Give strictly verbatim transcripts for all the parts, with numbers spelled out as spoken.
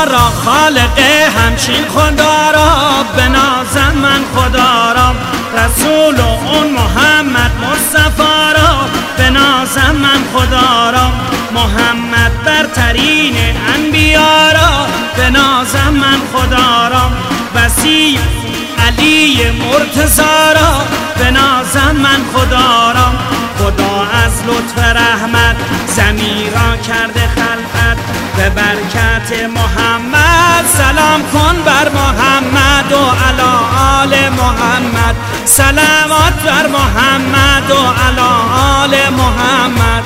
خدا را، خالق همچین خدا را، بنازم من خدا را، رسول و اون محمد مصطفی را، بنازم من خدا را، محمد برترین انبیا را، بنازم من خدا را، وسیع علی مرتضی را، بنازم من خدا را، خدا از لطف رحمت زمین را کرده خلقت، به برکت محمد سلام کن بر محمد و علی آل محمد، صلوات بر محمد و علی آل محمد.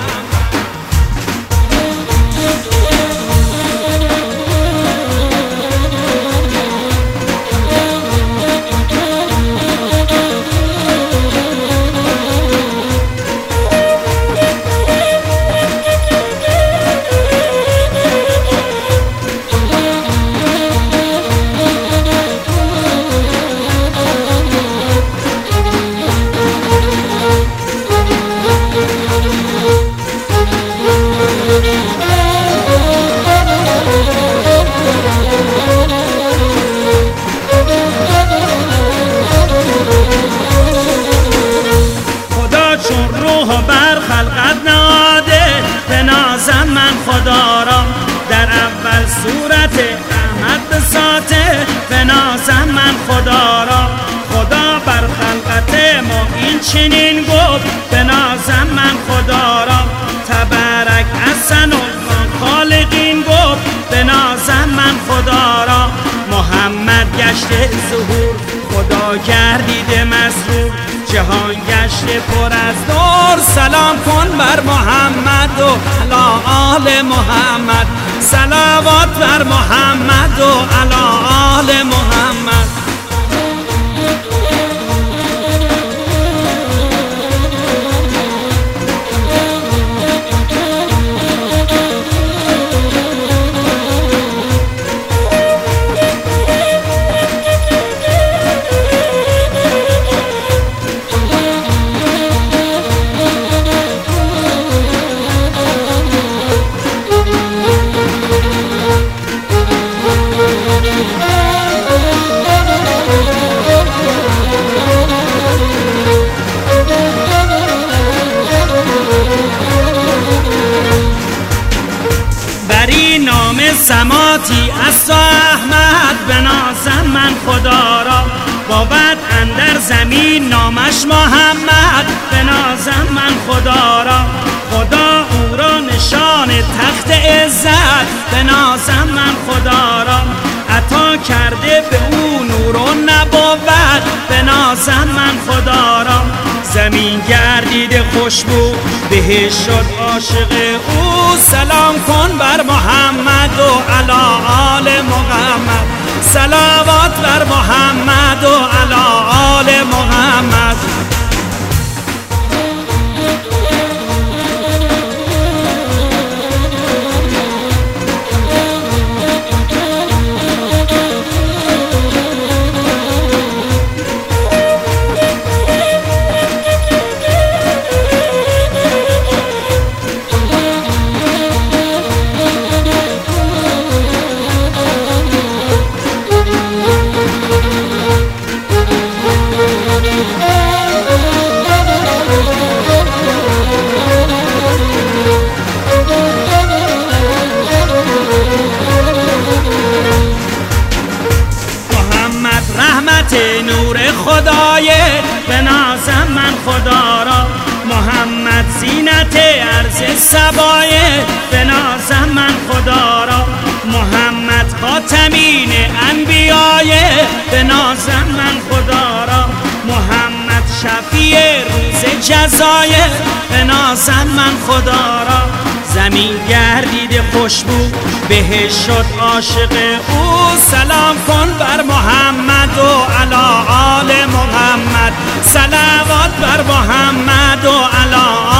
بنازم من خدا را، در اول صورت احمد بساطه، بنازم من خدا را، خدا بر خلقت ما این چنین گفت، بنازم من خدا را، تبارک احسن الخالقین گفت، بنازم من خدا را، محمد گشته ظهور، خدا گردیده مسرور، جهان گشته پر از نور، سلام کن بر محمد و علی آل محمد، صلوات بر محمد و علی آل محمد. سماتی از تو احمد، بنازم من خدا را، بابد اندر زمین نامش محمد، بنازم من خدا را، خدا او را نشان تخت عزت، بنازم من خدا را، عطا کرده به او نور و نبوت، بنازم من خدا را، زمین گردیده خوشبو بهش شد عاشق او، سلام کن بر محمد و علی آل محمد، صلوات بر محمد و علی آل محمد. نور خدای، بنازم من خدا را، محمد زینت عرض سبایه، بنازم من خدا را، محمد خاتمین انبیایه، بنازم من خدا را، محمد شفیع روز جزایه، بنازم من خدا را، زمین گردیده خوشبو بهش شد عاشق او، سلام کن بر محمد و علی آل محمد، صلوات بر محمد و علی